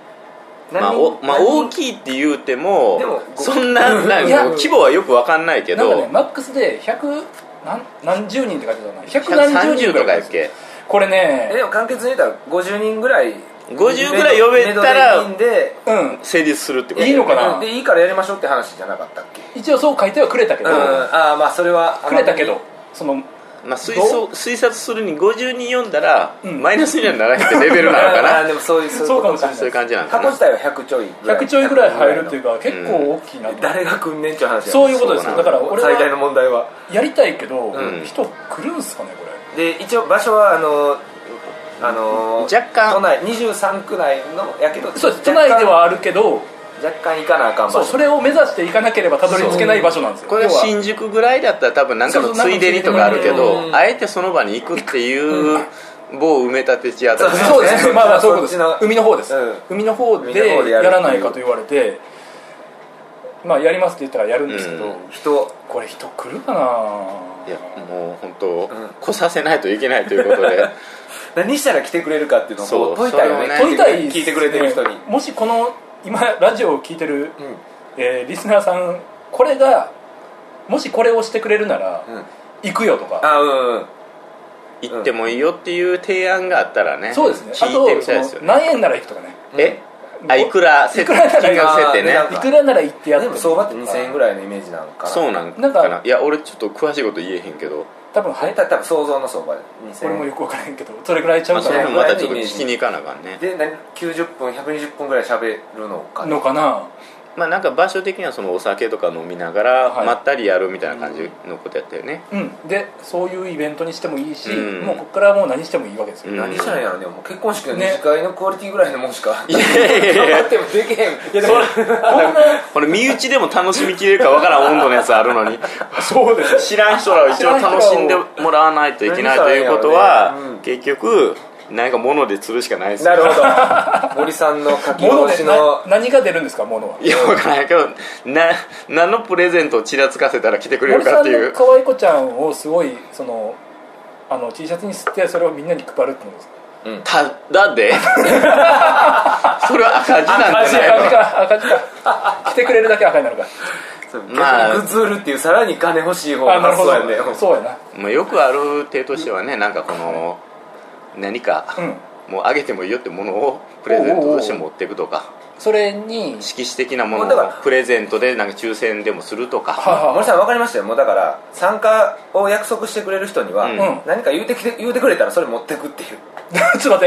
大きいって言うてもそんな規模はよく分かんないけど、 なんかねマックスで何十人って書いてたな、130人とかやっけ。 これねでも簡潔に言ったら50人ぐらい 50ぐらい呼べたら成立するってこといいのかな。 でいいからやりましょうって話じゃなかったっけ。 一応そう書いてはくれたけど、 それはくれたけど、その推察するに50人読んだら、マイナスにはならないってレベルなのかな。 でもそうかもしれない。 そういう感じなんだな。 箱自体は100ちょいぐらい入るっていうか、結構大きいなと。 誰が来んねんっていう話。 そういうことですよ。だから俺は最大の問題はやりたいけど、人来るんすかねこれ。で一応場所は若干都内23区内のやけど、 そうです。都内ではあるけど若干行かなあかん場所。 それを目指して行かなければたどり着けない場所なんですよ。 これは新宿ぐらいだったら多分なんかのついでにとかあるけど、あえてその場に行くっていう某埋め立て地あたり。 そうですね。そういうことです。海の方です。海の方でやらないかと言われて、やりますって言ったらやるんですけど、これ人来るかな。 いやもう本当来させないといけないということで何したら来てくれるかっていうのを問いたいよね。 問いたい。 聞いてくれてる人に。 もしこの今ラジオを聞いてるリスナーさん、これがもしこれをしてくれるなら行くよとか、 行ってもいいよっていう提案があったらね。 そうですね。 聞いてみたいですよね。 何円なら行くとかね。 いくら金額設定ね。 いくらなら行ってやって。 でも相場って2000円ぐらいのイメージなのかな。 そうなんかな。いや俺ちょっと詳しいこと言えへんけど、 多分想像の相場で2000円。 俺もよく分からへんけど、それぐらいちゃうかな。 またちょっと聞きに行かなあかんね。 で90分120分ぐらい喋るのかな。 まあなんか場所的にはそのお酒とか飲みながらまったりやるみたいな感じのことやったよね、 でそういうイベントにしてもいいし、もうここからはもう何してもいいわけですよ、 何したらいいんやろね。もう結婚式の二次会のクオリティぐらいのもんしか頑張ってもできへん。いやでもこれ身内でも楽しみきれるかわからん温度のやつあるのにそうです、 知らん人らを一応楽しんでもらわないといけないということは、結局何か物で釣るしかないですよ。 なるほど。森さんの書き下ろしの何が出るんですか、物は。 いや分からないけど何のプレゼントをちらつかせたら来てくれるかっていう。 森さんの可愛い子ちゃんをすごいそのT シャツに吸ってそれをみんなに配るってことですか。 ただでそれは赤字なんじゃないの。 赤字か来てくれるだけ赤になるからまあグッズ売るっていうさらに金欲しい方が発想やね。 そうやな。 まあよくある手としてはね、なんかこの何かもうあげてもいいよってものをプレゼントとして持っていくとか、 それに色紙的なものをプレゼントでなんか抽選でもするとか。 森さん分かりましたよ。もうだから参加を約束してくれる人には何か言うてくれたらそれ持ってくっていう。 ちょっと待って、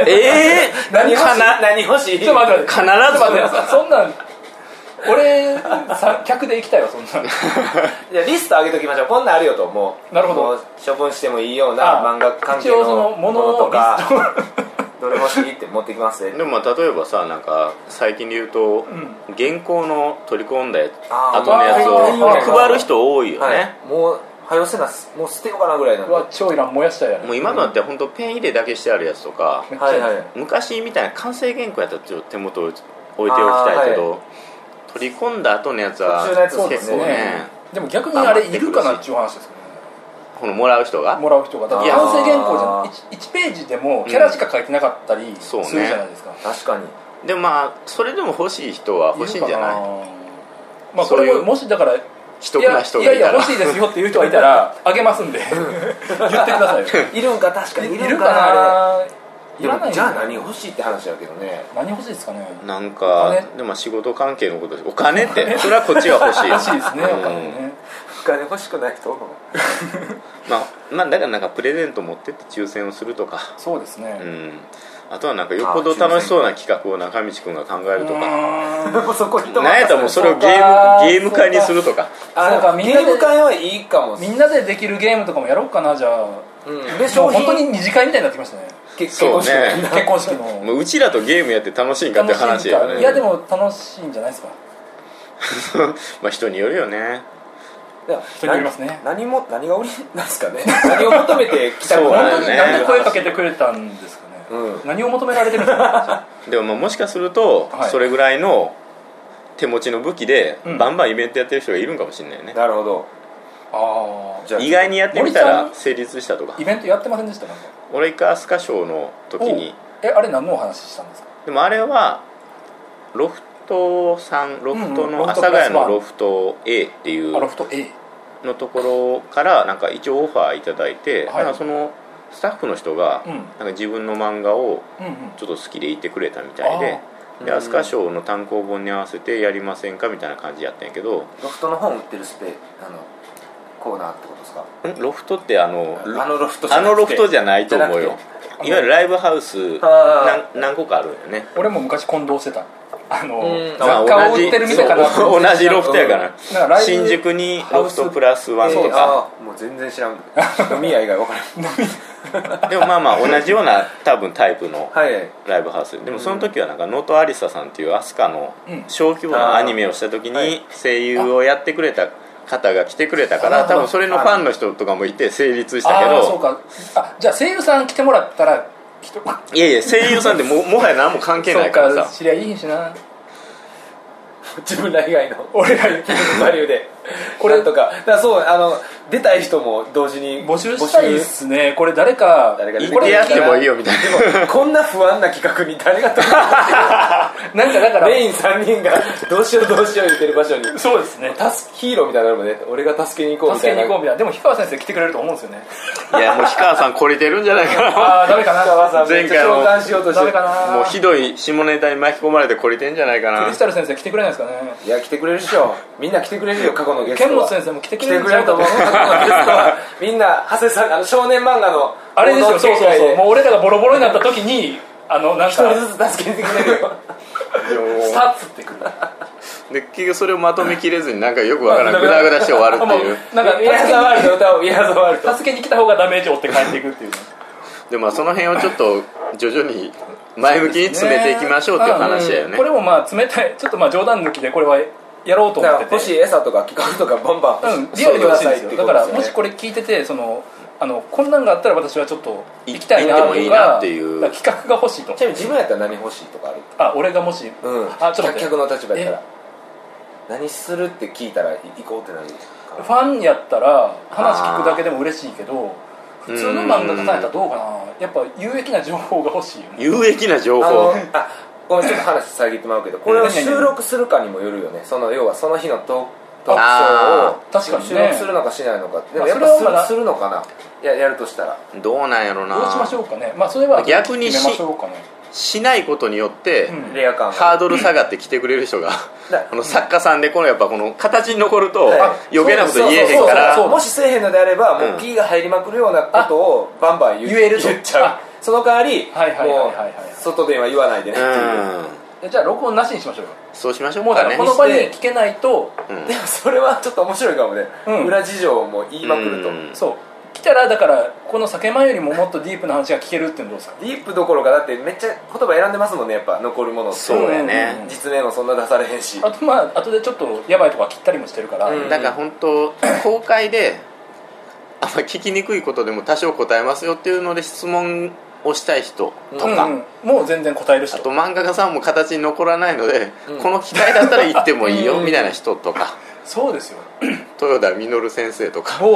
何欲しい。 ちょっと待って、 必ずそんなん俺客で行きたいわ、そんな。 いやリスト上げときましょう。こんなんあるよと。もうなるほど、 もう処分してもいいような漫画関係のものとかどれ欲しいって持ってきますね。 でも例えばさ、なんか最近で言うと、原稿の取り込んだ後のやつを配る人多いよね。 もう早せな、もう捨てようかなぐらいな。 超いらん、燃やしたやもう今のって本当ペン入れだけしてあるやつとか、昔みたいな完成原稿やったらちょっと手元置いておきたいけど、取り込んだ後のやつは結構ね。 でも逆にあれいるかなっていう話ですよね。 このもらう人がだって完成原稿じゃ1ページでもキャラしか書いてなかったりするじゃないですか。 確かに。 でもまあそれでも欲しい人は欲しいんじゃない。 まあこれももしだから既得な人がいたら、 いや欲しいですよっていう人がいたらあげますんで言ってください。 いるんか。確かにいるんかな。でもじゃあ何欲しいって話だけどね。 何欲しいですかね。 なんかでも仕事関係のことでお金ってそれはこっちが欲しい。 欲しいですね、お金ね。 お金欲しくない人まあだからなんかプレゼント持ってって抽選をするとか。 そうですね。 あとはなんかよっぽど楽しそうな企画を中道くんが考えるとか。 そこなんやったらもうそれをゲーム会にするとか。 なんかゲーム会はいいかも。 みんなでできるゲームとかもやろうかな。じゃあ本当に二次会みたいになってきましたね。 結婚式のもううちらとゲームやって楽しいんかって話やね。 いやでも楽しいんじゃないですか。 まあ人によるよね。 人によりますね。 何が売りなんですかね。何を求めて来たのか。 本当に何で声かけてくれたんですかね。何を求められてるんですか。 でももしかするとそれぐらいの手持ちの武器でバンバンイベントやってる人がいるんかもしれないね。 なるほど。 意外にやってみたら成立したとか。 イベントやってませんでした？ 俺が飛鳥賞の時に。 あれ何のお話したんですか？ でもあれはロフトの阿佐ヶ谷のロフト A っていうロフト A のところからなんか一応オファーいただいて、なんかそのスタッフの人がなんか自分の漫画をちょっと好きでいてくれたみたいで、飛鳥賞の単行本に合わせてやりませんかみたいな感じやったんやけど。 ロフトの本売ってるコーナーってことですか？ ロフトってロフトじゃないと思うよ。いわゆるライブハウス何個かあるんよね。 俺も昔混同してた。雑貨を売ってる店かな。 同じロフトやから新宿にロフトプラスワンとか。 もう全然知らん。飲み屋以外分からん。 でもまあ同じような多分タイプのライブハウスでもその時はなんか能登ありささんっていう飛鳥の小規模なアニメをした時に声優をやってくれた方が来てくれたから多分それのファンの人とかもいて成立したけど。 そうか。じゃあ声優さん来てもらったらいや声優さんって もはや何も関係ないからさ。 知り合いいいしな。 自分ら以外の俺らバリューでこれとかだからそう出たい人も同時に募集したいっすね。これ誰か言ってやってもいいよみたいな。 でもこんな不安な企画に誰が飛ぶなんかだからメイン3人がどうしよう言ってる場所に。 そうですね。 ヒーローみたいなのもね。俺が助けに行こうみたいな。 でも氷川先生来てくれると思うんですよね。 いやもう氷川さん懲りてるんじゃないかな。 ダメかな。 前回も召喚しようとしてもうひどい下ネタに巻き込まれて懲りてんじゃないかな。 クリスタル先生来てくれないですかね。 いや来てくれるでしょ。みんな来てくれるよ。過去のゲストは。 剣本先生も来てくれると思う。過去のゲストはみんな長谷さん少年漫画のあれですよ。そうもう俺らがボロボロになった時になんか一人ずつ助けに来てくれるよ。 スタッツってくる。 で結局それをまとめきれずになんかよくわからんグダグダして終わるっていうなんかウィアーザワールド歌おうウィアーザワールド助けに来た方がダメージを負って帰っていくっていうでその辺をちょっと徐々に前向きに詰めていきましょうっていう話だよね。 これも冷たいちょっと冗談抜きでこれはやろうと思ってて、 欲しい餌とか企画とかバンバンリアルに欲しいんですよ。だからもしこれ聞いててこんなんがあったら私はちょっと行きたいなとか企画が欲しいと。 ちなみに自分やったら何欲しいとかある？ 俺がもしちょっと客の立場やったら何するって聞いたら行こうってなる？ ファンやったら話聞くだけでも嬉しいけど普通の漫画家さんやったらどうかな。やっぱ有益な情報が欲しいよね。 有益な情報ごめんちょっと話遮ってもらうけどこれを収録するかにもよるよね。要はその日のトークショーを確かに、ね、 収録するのかしないのか。でもやっぱするのかな。やるとしたらどうなんやろな。 どうしましょうかね。それは逆に決めましょうかね。 しないことによって、 レア感ハードル下がって来てくれる人が作家さんでやっぱこの形に残ると余計なこと言えへんからもしせえへんのであればもう P が入りまくるようなことをバンバン言っちゃう。その代わりもう外では言わないでねっていう。 じゃあ録音なしにしましょうよ。 そうしましょうかね。 この場に聞けないとでもそれはちょっと面白いかもね。裏事情も言いまくるとそう来たらだからこの酒前よりももっとディープな話が聞けるっていうのどうですか。 ディープどころかだってめっちゃ言葉選んでますもんね。やっぱ残るものってそうやね。 実名もそんな出されへんしあと後でちょっとやばいとか切ったりもしてるから、 だから本当公開であんま聞きにくいことでも多少答えますよっていうので質問をしたい人とか、 もう全然答える人、 あと漫画家さんも形に残らないので、この機会だったら行ってもいいよみたいな人とか、 そうですよ豊田稔先生とか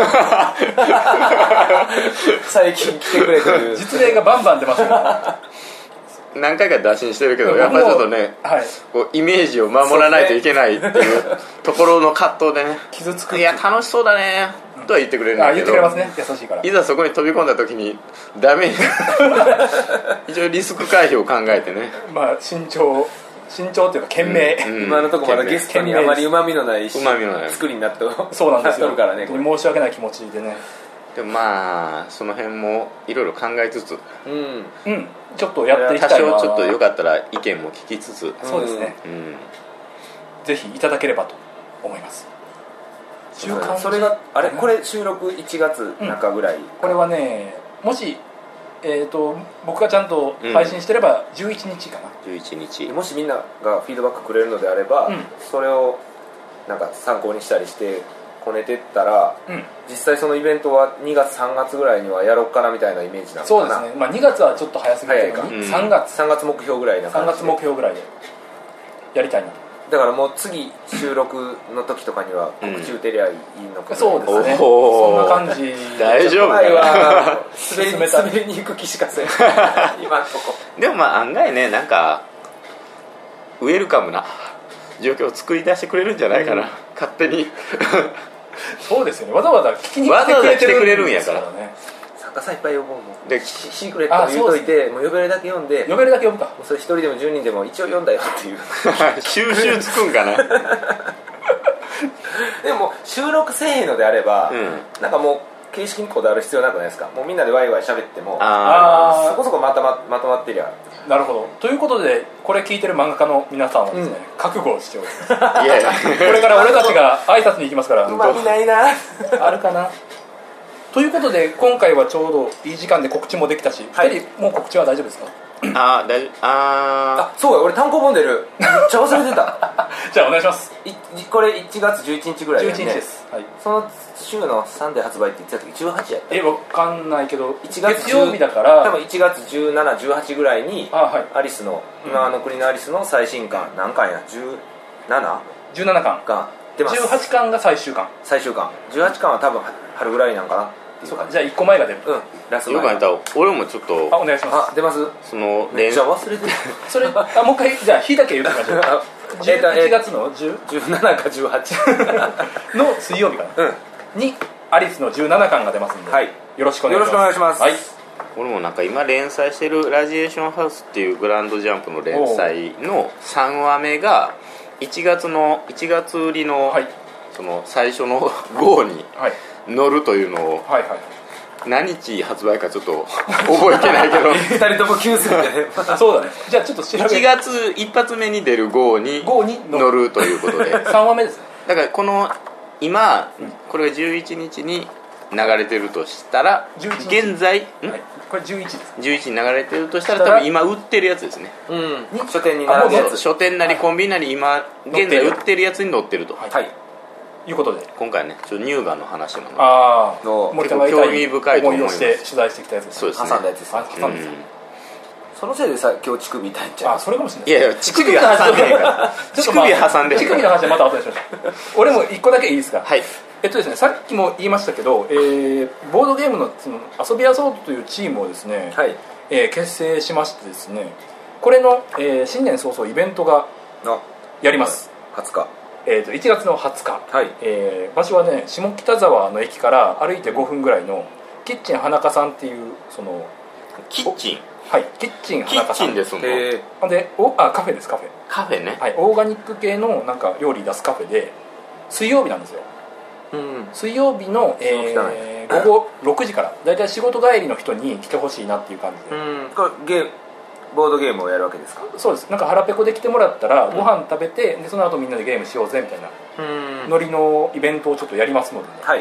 最近来てくれてる実例がバンバン出ますよ何回か打診してるけどやっぱりちょっとね、こうイメージを守らないといけないっていうところの葛藤でね傷つく。 いや楽しそうだねとは言ってくれるんだけど、 言ってくれますね。優しいから。 いざそこに飛び込んだ時にダメ一応リスク回避を考えてね慎重っていうか懸命、 今のところまだゲストにあまりうまみのない作りになってそうなんですよからね。 申し訳ない気持ちでね。 でもその辺もいろいろ考えつつちょっとやっていきたいな。 多少ちょっとよかったら意見も聞きつつそうですね、ぜひいただければと思います。 それがこれ収録1月中ぐらい、 これはねもし僕がちゃんと配信してれば11日かな。 11日もしみんながフィードバックくれるのであれば、それをなんか参考にしたりしてこねてったら、実際そのイベントは2月3月ぐらいにはやろうかなみたいなイメージなのかな。 そうですね、2月はちょっと早すぎて3月目標ぐらいな感じで 3月目標ぐらいでやりたいな。 だからもう次収録の時とかには告知打てりゃいいのかな。 そうですね、そんな感じ。 大丈夫かな。 滑りに行く気しかせん今のとこ。 でも案外ねなんかウェルカムな状況を作り出してくれるんじゃないかな、勝手にそうですよね。わざわざ聞きに来てくれるんやからね。作家さんいっぱい呼ぼうもんでシークレットを言うといて、もう呼べるだけ読んで呼べるだけ読むか。 もうそれ1人でも10人でも一応読んだよっていう収集つくんかなでも収録せえへんのであれば、なんかもう形式にこだわる必要なくないですか。もうみんなでワイワイ喋ってもそこそこまとまってりゃ。 なるほど。ということでこれ聞いてる漫画家の皆さんはですね、覚悟をしております。 いやいやこれから俺たちが挨拶に行きますからうまみないなあるかなということで今回はちょうどいい時間で告知もできたし、2人もう告知は大丈夫ですか。 そうや俺単行本出るめっちゃ忘れてたじゃあお願いします。 これ1月11日ぐらいだよね。 11日です、 その週のサンデー発売って言ってた時18やった分かんないけど月曜日だから多分1月17、18ぐらいにアリスの今の国のアリスの最新刊何巻や 17 巻が出ます。 18巻が最終巻 18巻は多分春ぐらいなんかな。 そうか、じゃあ1個前が出る。 ラストよくやったら俺もちょっとお願いします。 出ますそのめっちゃ忘れてるそれもう一回じゃあ日だけ言ってみましょう11月の 17か18 の水曜日かな、にアリスの17巻が出ますんで、よろしくお願いします。 俺もなんか今連載してるラジエーションハウスっていうグランドジャンプの連載の3話目が1月売りのその最初の号に乗るというのを何日発売かちょっと覚えてないけど 2人とも急すぎてねそうだね。じゃあちょっと調べ 1月一発目に出る号に乗るということで 3話目ですね。 だからこの今これが11日に流れてるとしたら現在、 はい、これ11です。 11に流れてるとしたら多分今売ってるやつですね。 書店に並ぶやつ、 書店なりコンビニなり今現在売ってるやつに載ってると、 はい、 いうことで今回ねちょっと乳がんの話なので森田が興味深いと思います。 思いをして取材してきたやつです。 そうですね、 挟んだやつですね。そのせいでさ今日乳首痛いんちゃう。 それかもしれない。 いやいや乳首は挟んでへんから乳首は挟んでへんから乳首の話はまた後でしましょう。俺も1個だけいいですか。 はい。 ですね、さっきも言いましたけど、ボードゲームのその遊び遊ぶというチームをですね、 はい、 結成しましてですね、これの、新年早々イベントがやります。 20日、 1月の20日、 はい、 場所はね下北沢の駅から歩いて5分ぐらいのキッチン花香さんっていうそのキッチン、 はい、キッチン花香さんキッチンですもんでカフェです。カフェね、はい、オーガニック系のなんか料理出すカフェで水曜日なんですよ。水曜日の、午後6時からだいたい仕事帰りの人に来てほしいなっていう感じで、 これボードゲームをやるわけですか。 そうです。なんか腹ペコで来てもらったらご飯食べて、でその後みんなでゲームしようぜみたいなノリのイベントをちょっとやりますので、ね、 はい、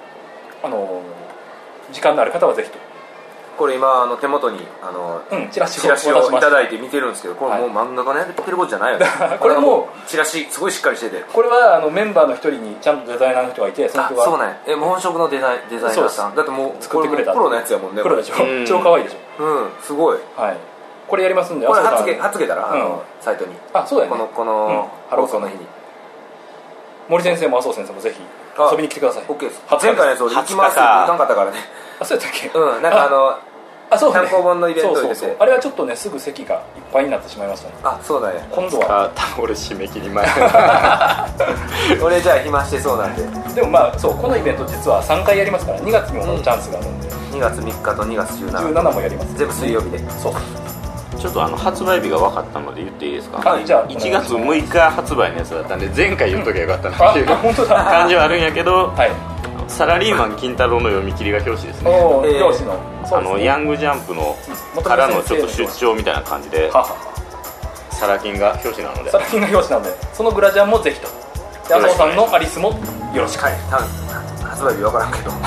時間のある方はぜひと。 これ今手元にチラシをいただいて見てるんですけど、これもう漫画家のやってることじゃないよねこれもチラシすごいしっかりしてて、 これはメンバーの一人にちゃんとデザイナーの人がいて、その人がそうなんや。本職のデザイナーさんだってもう作ってくれたプロのやつやもんね。 プロでしょ。超可愛いでしょ。 すごい。 はい、これやりますんで、 これ貼っつけたらサイトに。 そうだよね。 この放送の日に森先生も麻生先生もぜひ遊びに来てください。 OK です。前回のやつ行きますって言ったんかったからね。 そうやったっけ。 なんかそうね、 単行本のイベントをですね。 あれはちょっとねすぐ席がいっぱいになってしまいましたね。 そうだね。 今度は俺締め切り前俺じゃあ暇してそうなんで。 でもそうこのイベント実は3回やりますから、2月にもチャンスがあるんで、 2月3日と2月 17もやります。 全部水曜日で。 そうちょっと発売日が分かったので言っていいですか。 じゃあ 1月6日発売のやつだったんで前回言っときゃよかったなっていう感じはあるんやけど、サラリーマン金太郎の読み切りが表紙ですね。 表紙のヤングジャンプのからのちょっと出張みたいな感じでサラ金が表紙なので、 そのグラジャンもぜひと。麻生さんのアリスもよろしく。 はい、発売日分からんけど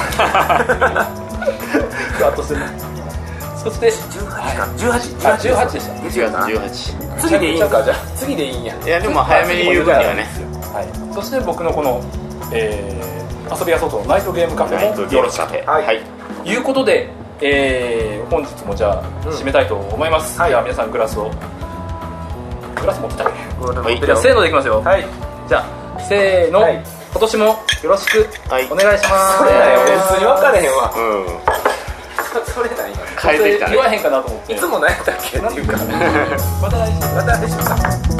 ふわっとする。そして18でした。 18 次でいいんか。じゃあ次でいいんや。 いやでも早めに言う分にはね。 そして僕のこの遊びや外のナイトゲームカフェもよろしくということで、本日もじゃあ締めたいと思います。じゃあ皆さんグラス持ってたね。じゃあせーのでいきますよ。じゃあせーの、今年もよろしくお願いします。 それだよ、別に分かれへんわ。それない変えてきたね。 言わへんかなと思って。 いつも何やったっけっていうかまた来週。